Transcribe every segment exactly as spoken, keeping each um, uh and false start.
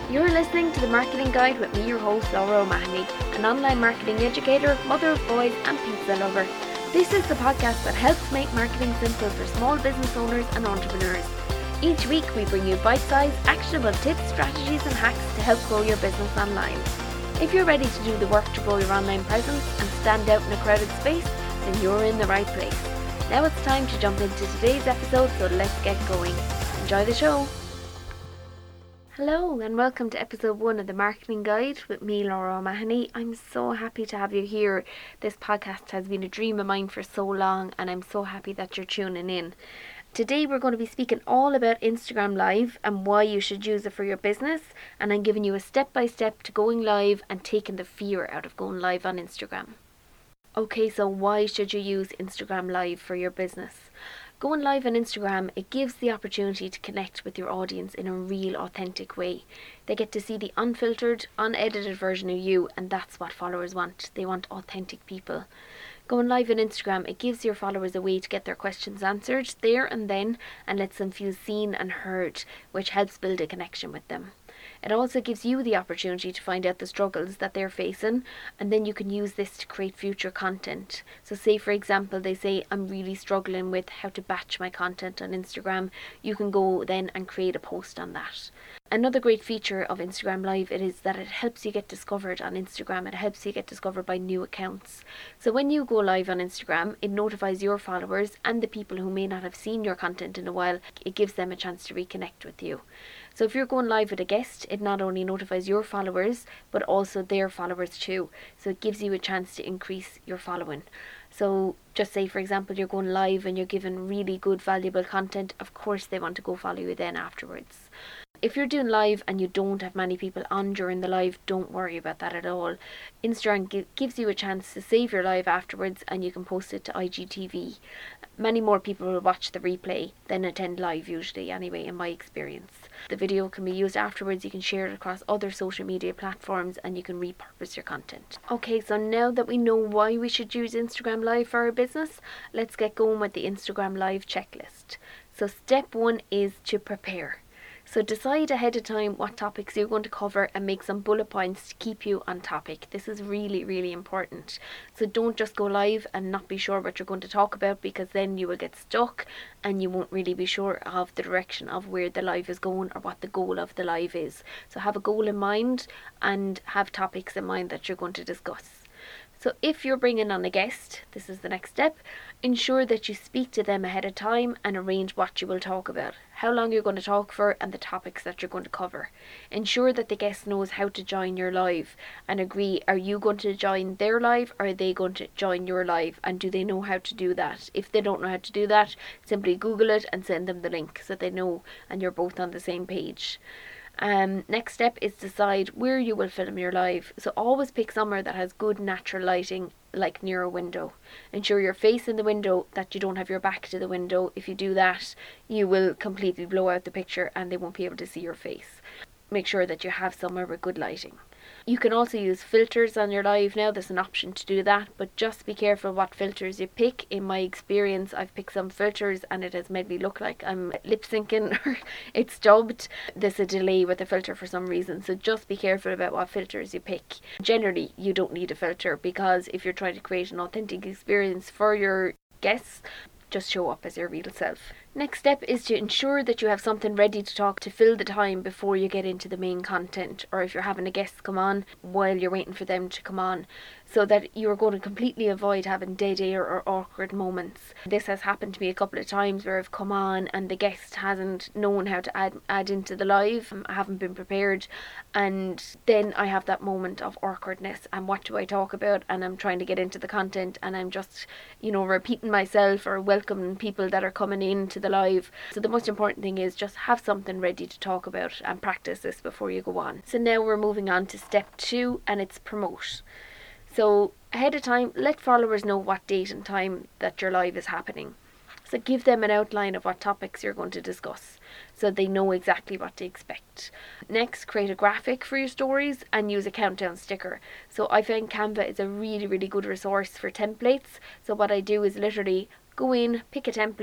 You're listening to The Marketing Guide with me, your host, Laura O'Mahony, an online marketing educator, mother of boys and pizza lover. This is the podcast that helps make marketing simple for small business owners and entrepreneurs. Each week we bring you bite-sized, actionable tips, strategies and hacks to help grow your business online. If you're ready to do the work to grow your online presence and stand out in a crowded space, then you're in the right place. Now it's time to jump into today's episode, so let's get going. Enjoy the show. Hello and welcome to episode one of The Marketing Guide with me, Laura O'Mahony. I'm so happy to have you here. This podcast has been a dream of mine for so long and I'm so happy that you're tuning in. Today we're going to be speaking all about Instagram Live and why you should use it for your business, and I'm giving you a step-by-step to going live and taking the fear out of going live on Instagram. Okay, so why should you use Instagram Live for your business? Going live on Instagram, it gives the opportunity to connect with your audience in a real authentic way. They get to see the unfiltered, unedited version of you, and that's what followers want. They want authentic people. Going live on Instagram, it gives your followers a way to get their questions answered there and then and lets them feel seen and heard, which helps build a connection with them. It also gives you the opportunity to find out the struggles that they're facing, and then you can use this to create future content. So say for example they say, I'm really struggling with how to batch my content on Instagram. You can go then and create a post on that. Another great feature of Instagram Live it is that it helps you get discovered on Instagram. It helps you get discovered by new accounts. So when you go live on Instagram, it notifies your followers and the people who may not have seen your content in a while. It gives them a chance to reconnect with you. So if you're going live with a guest, it not only notifies your followers, but also their followers too. So it gives you a chance to increase your following. So just say, for example, you're going live and you're giving really good, valuable content. Of course, they want to go follow you then afterwards. If you're doing live and you don't have many people on during the live, don't worry about that at all. Instagram gi- gives you a chance to save your live afterwards and you can post it to I G T V. Many more people will watch the replay than attend live usually anyway, in my experience. The video can be used afterwards, you can share it across other social media platforms and you can repurpose your content. Okay, so now that we know why we should use Instagram Live for our business, let's get going with the Instagram Live checklist. So step one is to prepare. So decide ahead of time what topics you're going to cover and make some bullet points to keep you on topic. This is really, really important. So don't just go live and not be sure what you're going to talk about, because then you will get stuck and you won't really be sure of the direction of where the live is going or what the goal of the live is. So have a goal in mind and have topics in mind that you're going to discuss. So if you're bringing on a guest, this is the next step, ensure that you speak to them ahead of time and arrange what you will talk about, how long you're going to talk for and the topics that you're going to cover. Ensure that the guest knows how to join your live and agree, are you going to join their live or are they going to join your live, and do they know how to do that? If they don't know how to do that, simply Google it and send them the link so they know and you're both on the same page. Um, next step is decide where you will film your live. So always pick somewhere that has good natural lighting, like near a window. Ensure you're facing the window, that you don't have your back to the window. If you do that, you will completely blow out the picture and they won't be able to see your face. Make sure that you have somewhere with good lighting. You can also use filters on your live now. There's an option to do that, but just be careful what filters you pick. In my experience, I've picked some filters and it has made me look like I'm lip syncing or it's dubbed. There's a delay with the filter for some reason, so just be careful about what filters you pick. Generally, you don't need a filter, because if you're trying to create an authentic experience for your guests, just show up as your real self. Next step is to ensure that you have something ready to talk to fill the time before you get into the main content, or if you're having a guest come on while you're waiting for them to come on, so that you're going to completely avoid having dead air or awkward moments. This has happened to me a couple of times where I've come on and the guest hasn't known how to add add into the live. I haven't been prepared, and then I have that moment of awkwardness and what do I talk about, and I'm trying to get into the content and I'm just, you know, repeating myself or welcoming people that are coming into the live. So the most important thing is just have something ready to talk about and practice this before you go on. So now we're moving on to step two, and it's promote. So ahead of time, let followers know what date and time that your live is happening. So give them an outline of what topics you're going to discuss so they know exactly what to expect. Next, create a graphic for your stories and use a countdown sticker. So I find Canva is a really, really good resource for templates. So what I do is literally go in, pick a template,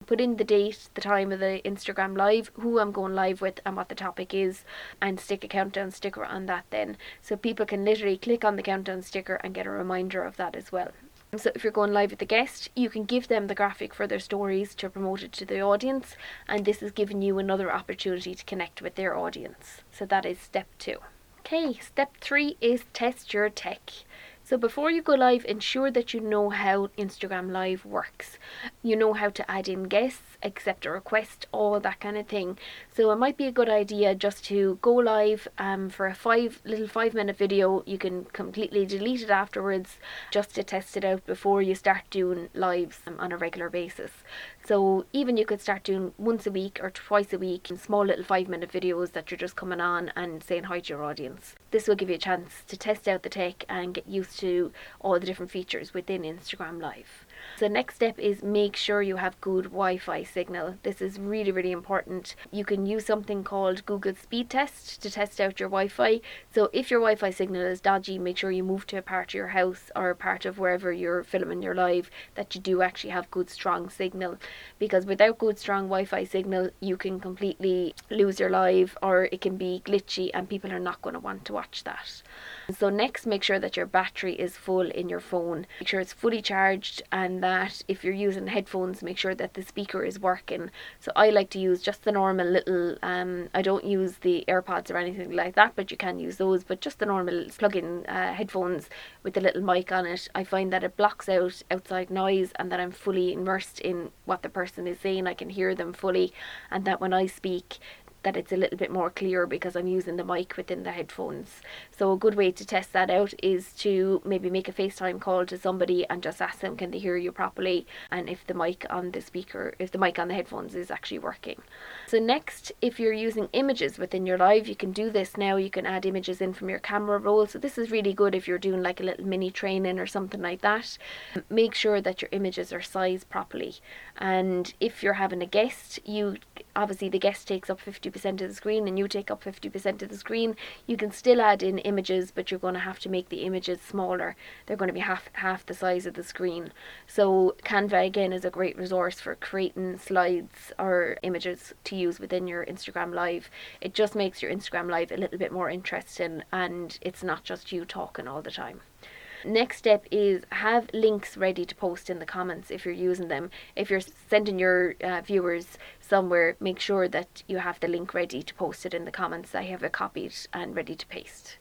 put in the date, the time of the Instagram live, who I'm going live with and what the topic is, and stick a countdown sticker on that then. So people can literally click on the countdown sticker and get a reminder of that as well. So if you're going live with the guest, you can give them the graphic for their stories to promote it to the audience, and this is giving you another opportunity to connect with their audience. So that is step two. Okay, step three is test your tech. So before you go live, ensure that you know how Instagram Live works. You know how to add in guests, accept a request, all that kind of thing. So it might be a good idea just to go live um, for a five little five minute video. You can completely delete it afterwards just to test it out before you start doing lives um, on a regular basis. So even you could start doing once a week or twice a week in small little five minute videos that you're just coming on and saying hi to your audience. This will give you a chance to test out the tech and get used to all the different features within Instagram Live. So the next step is make sure you have good Wi-Fi signal. This is really, really important. You can use something called Google Speed Test to test out your Wi-Fi. So if your Wi-Fi signal is dodgy, make sure you move to a part of your house or a part of wherever you're filming your live that you do actually have good, strong signal. Because without good, strong Wi-Fi signal, you can completely lose your live, or it can be glitchy and people are not going to want to watch that. So next, make sure that your battery is full in your phone. Make sure it's fully charged, and that if you're using headphones, make sure that the speaker is working. So I like to use just the normal little, um, I don't use the AirPods or anything like that, but you can use those, but just the normal plug-in uh, headphones with the little mic on it. I find that it blocks out outside noise and that I'm fully immersed in what the person is saying. I can hear them fully, and that when I speak, that it's a little bit more clear because I'm using the mic within the headphones. So a good way to test that out is to maybe make a FaceTime call to somebody and just ask them, can they hear you properly, and if the mic on the speaker, if the mic on the headphones is actually working. So next, if you're using images within your live, you can do this now. You can add images in from your camera roll. So this is really good if you're doing like a little mini training or something like that. Make sure that your images are sized properly. And if you're having a guest, you obviously the guest takes up fifty percent of the screen and you take up fifty percent of the screen. You can still add in images, but you're going to have to make the images smaller. They're going to be half half the size of the screen. So Canva again is a great resource for creating slides or images to use within your Instagram Live. It just makes your Instagram Live a little bit more interesting, and it's not just you talking all the time. Next step is have links ready to post in the comments if you're using them. If you're sending your uh, viewers somewhere, make sure that you have the link ready to post it in the comments. I have it copied and ready to paste.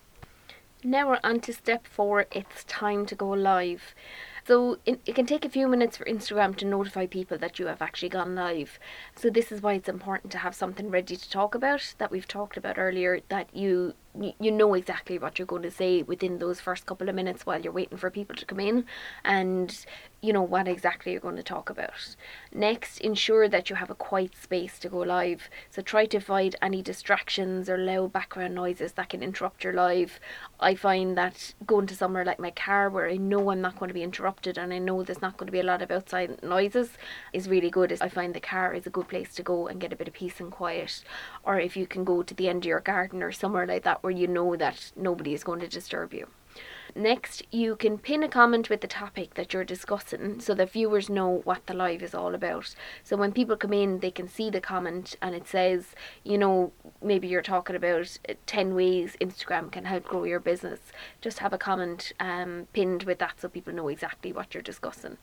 Now we're on to step four. It's time to go live. So it, it can take a few minutes for Instagram to notify people that you have actually gone live. So this is why it's important to have something ready to talk about that we've talked about earlier, that you you know exactly what you're going to say within those first couple of minutes while you're waiting for people to come in, and you know what exactly you're going to talk about. Next, ensure that you have a quiet space to go live. So try to avoid any distractions or loud background noises that can interrupt your live. I find that going to somewhere like my car where I know I'm not going to be interrupted and I know there's not going to be a lot of outside noises is really good. I find the car is a good place to go and get a bit of peace and quiet. Or if you can go to the end of your garden or somewhere like that where you know that nobody is going to disturb you. Next, you can pin a comment with the topic that you're discussing so that viewers know what the live is all about. So when people come in, they can see the comment and it says, you know, maybe you're talking about ten ways Instagram can help grow your business. Just have a comment um, pinned with that so people know exactly what you're discussing.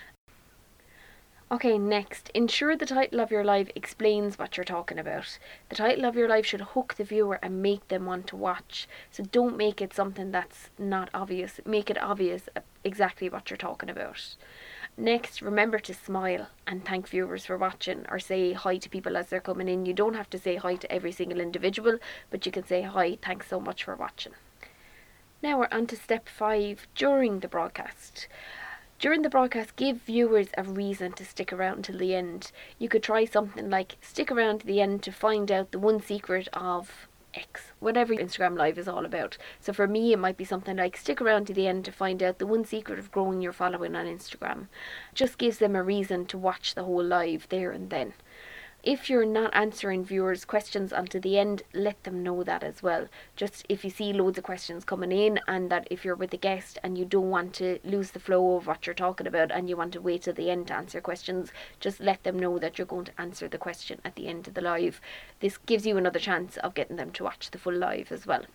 Okay, next, ensure the title of your live explains what you're talking about. The title of your live should hook the viewer and make them want to watch. So don't make it something that's not obvious. Make it obvious exactly what you're talking about. Next, remember to smile and thank viewers for watching, or say hi to people as they're coming in. You don't have to say hi to every single individual, but you can say hi, thanks so much for watching. Now we're on to step five, during the broadcast. During the broadcast, give viewers a reason to stick around till the end. You could try something like stick around to the end to find out the one secret of X, whatever Instagram Live is all about. So for me, it might be something like stick around to the end to find out the one secret of growing your following on Instagram. Just gives them a reason to watch the whole live there and then. If you're not answering viewers' questions until the end, let them know that as well. Just if you see loads of questions coming in, and that if you're with a guest and you don't want to lose the flow of what you're talking about and you want to wait till the end to answer questions, just let them know that you're going to answer the question at the end of the live. This gives you another chance of getting them to watch the full live as well.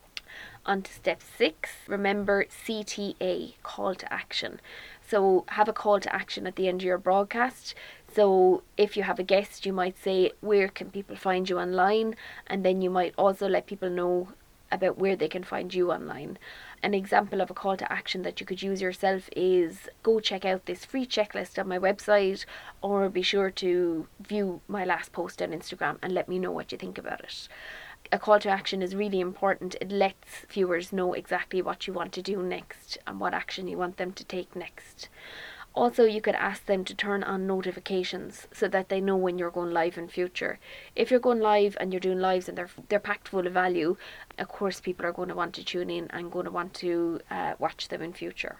On to step six. Remember C T A, call to action. So have a call to action at the end of your broadcast. So if you have a guest, you might say, where can people find you online? And then you might also let people know about where they can find you online. An example of a call to action that you could use yourself is, go check out this free checklist on my website, or be sure to view my last post on Instagram and let me know what you think about it. A call to action is really important. It lets viewers know exactly what you want to do next and what action you want them to take next. Also, you could ask them to turn on notifications so that they know when you're going live in future. If you're going live and you're doing lives and they're they're packed full of value, of course people are going to want to tune in and going to want to uh, watch them in future.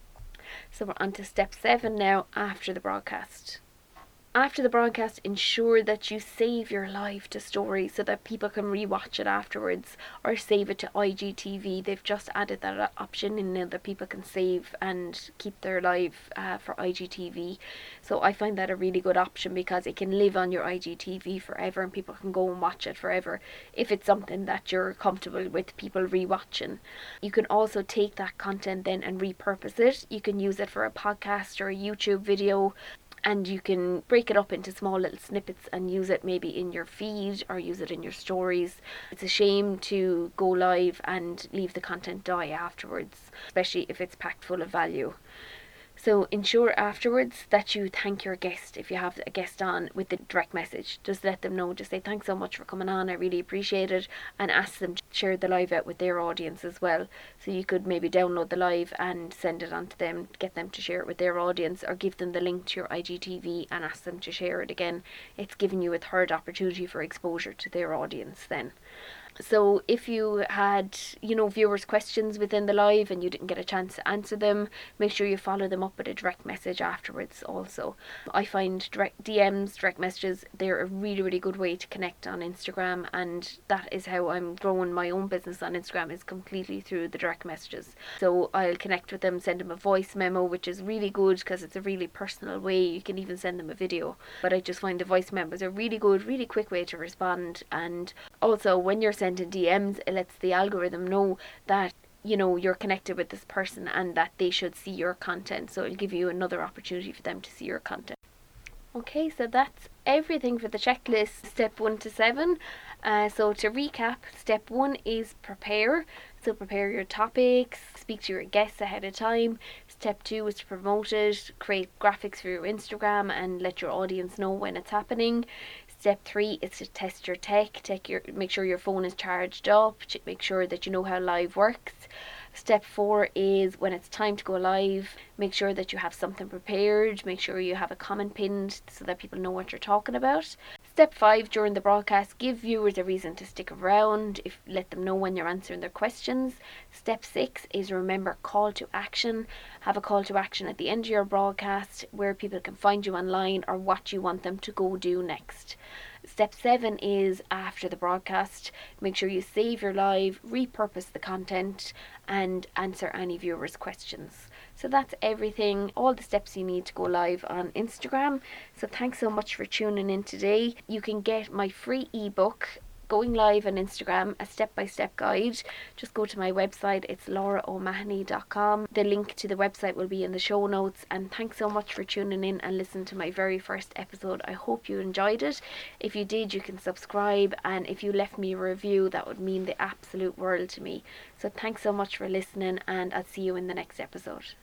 So we're on to step seven now, after the broadcast. After the broadcast, ensure that you save your live to story so that people can rewatch it afterwards, or save it to I G T V. They've just added that option in now that people can save and keep their live uh, for I G T V. So I find that a really good option because it can live on your I G T V forever and people can go and watch it forever if it's something that you're comfortable with people rewatching. You can also take that content then and repurpose it. You can use it for a podcast or a YouTube video, and you can break it up into small little snippets and use it maybe in your feed or use it in your stories. It's a shame to go live and leave the content die afterwards, especially if it's packed full of value. So ensure afterwards that you thank your guest if you have a guest on with the direct message. Just let them know, just say thanks so much for coming on, I really appreciate it, and ask them to share the live out with their audience as well. So you could maybe download the live and send it on to them, get them to share it with their audience, or give them the link to your I G T V and ask them to share it again. It's giving you a third opportunity for exposure to their audience then. So if you had, you know, viewers' questions within the live and you didn't get a chance to answer them, make sure you follow them up with a direct message afterwards also. I find direct D Ms, direct messages, they're a really, really good way to connect on Instagram, and that is how I'm growing my own business on Instagram, is completely through the direct messages. So I'll connect with them, send them a voice memo, which is really good because it's a really personal way. You can even send them a video, but I just find the voice memos are really good, really quick way to respond. And also when you're sending D Ms, it lets the algorithm know that, you know, you're connected with this person and that they should see your content, so it'll give you another opportunity for them to see your content. Okay, so that's everything for the checklist, step one to seven. Uh, so to recap, step one is prepare. So prepare your topics, speak to your guests ahead of time. Step two is to promote it, create graphics for your Instagram and let your audience know when it's happening. Step three is to test your tech, take your, make sure your phone is charged up, make sure that you know how live works. Step four is when it's time to go live, make sure that you have something prepared, make sure you have a comment pinned so that people know what you're talking about. Step five, during the broadcast, give viewers a reason to stick around, if let them know when you're answering their questions. Step six is remember call to action. Have a call to action at the end of your broadcast where people can find you online or what you want them to go do next. Step seven is after the broadcast, make sure you save your live, repurpose the content and answer any viewers' questions. So that's everything, all the steps you need to go live on Instagram. So thanks so much for tuning in today. You can get my free ebook, Going Live on Instagram, a step-by-step guide. Just go to my website, it's laura o'mahony dot com. The link to the website will be in the show notes. And thanks so much for tuning in and listening to my very first episode. I hope you enjoyed it. If you did, you can subscribe, and if you left me a review, that would mean the absolute world to me. So thanks so much for listening, and I'll see you in the next episode.